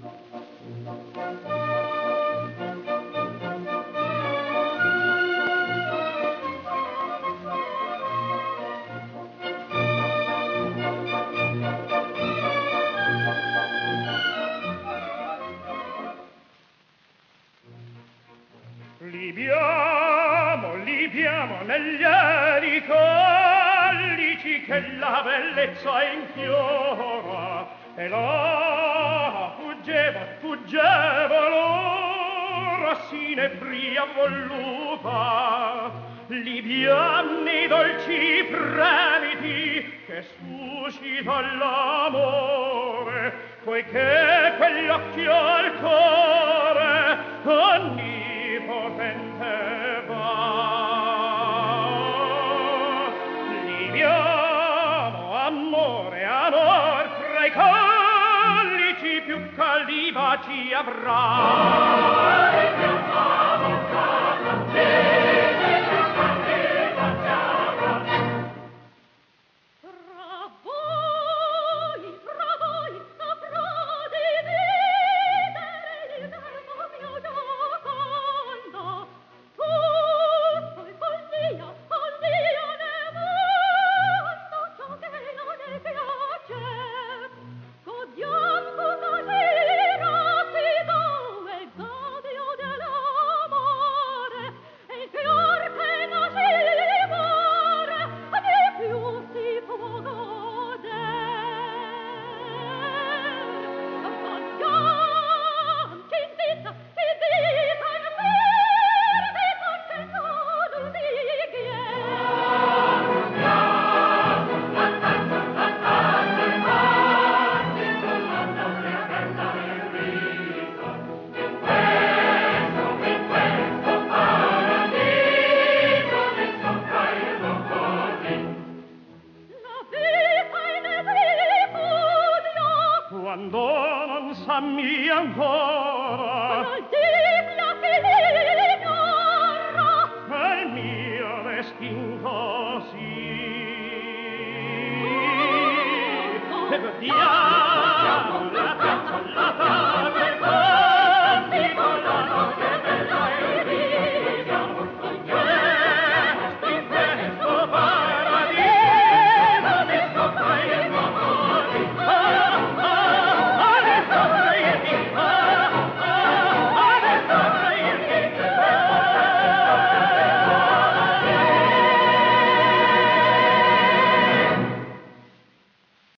Libiamo negli aeri collici che la bellezza infiora, e là fuggevo l'ora sinebria voluta. Libiam nei dolci fremiti che suscita l'amore, poiché quell'occhio al cuore onnipotente va. Libiamo, amor, tra i collici più caldi baci avrà. Quando non s'ammi ancora, il mio destin così. Diamo la